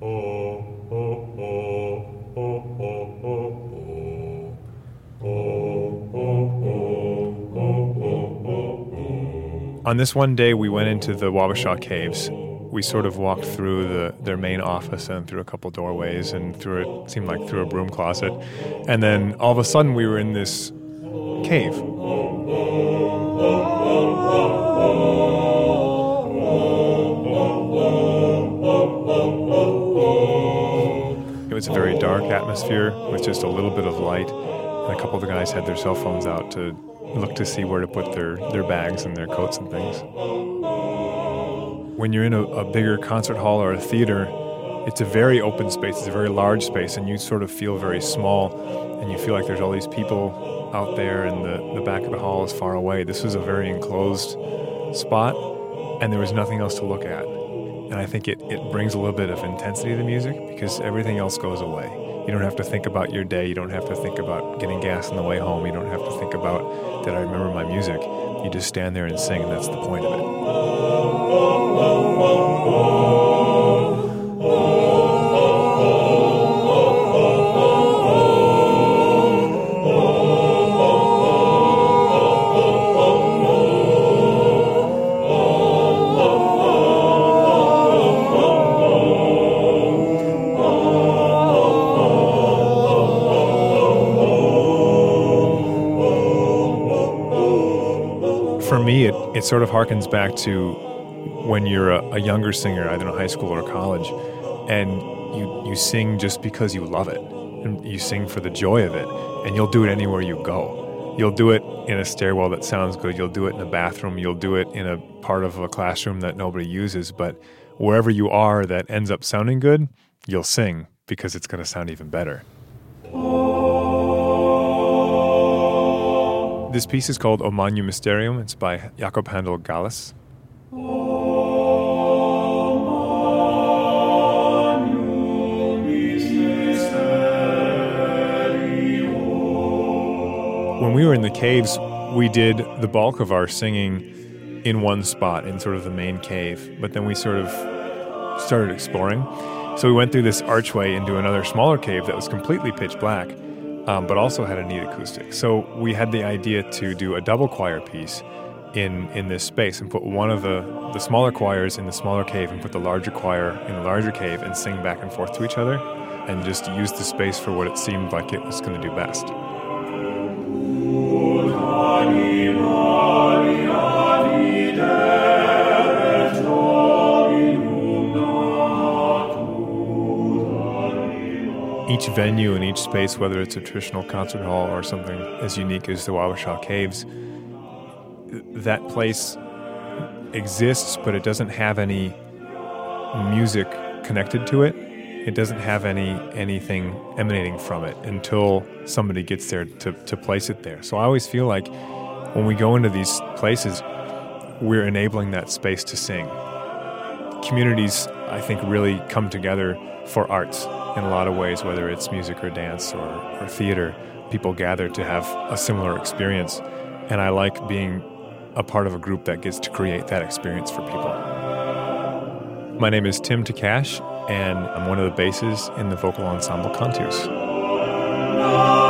On this one day, we went into the Wabasha Caves. We sort of walked through their main office and through a couple doorways and through a broom closet. And then all of a sudden, we were in this cave. It was a very dark atmosphere with just a little bit of light. And a couple of the guys had their cell phones out to look to see where to put their bags and their coats and things. When you're in a bigger concert hall or a theater, it's a very open space, it's a very large space, and you sort of feel very small, and you feel like there's all these people out there, and the back of the hall is far away. This was a very enclosed spot, and there was nothing else to look at. And I think it brings a little bit of intensity to the music because everything else goes away. You don't have to think about your day. You don't have to think about getting gas on the way home. You don't have to think about, did I remember my music? You just stand there and sing, and that's the point of it. For me, it sort of harkens back to when you're a younger singer, either in high school or college, and you sing just because you love it. And you sing for the joy of it, and you'll do it anywhere you go. You'll do it in a stairwell that sounds good. You'll do it in a bathroom. You'll do it in a part of a classroom that nobody uses. But wherever you are that ends up sounding good, you'll sing because it's going to sound even better. This piece is called O Magnum Mysterium. It's by Jakob Handel Gallas. When we were in the caves, we did the bulk of our singing in one spot, in sort of the main cave. But then we sort of started exploring. So we went through this archway into another smaller cave that was completely pitch black, but also had a neat acoustic. So we had the idea to do a double choir piece in this space and put one of the smaller choirs in the smaller cave and put the larger choir in the larger cave and sing back and forth to each other and just use the space for what it seemed like it was going to do best. Each venue and each space, whether it's a traditional concert hall or something as unique as the Wabasha Caves, that place exists, but it doesn't have any music connected to it. It doesn't have anything emanating from it until somebody gets there to place it there. So I always feel like when we go into these places, we're enabling that space to sing. Communities, I think, really come together for arts in a lot of ways, whether it's music or dance or theater. People gather to have a similar experience, and I like being a part of a group that gets to create that experience for people. My name is Tim Takash, and I'm one of the basses in the vocal ensemble Contours.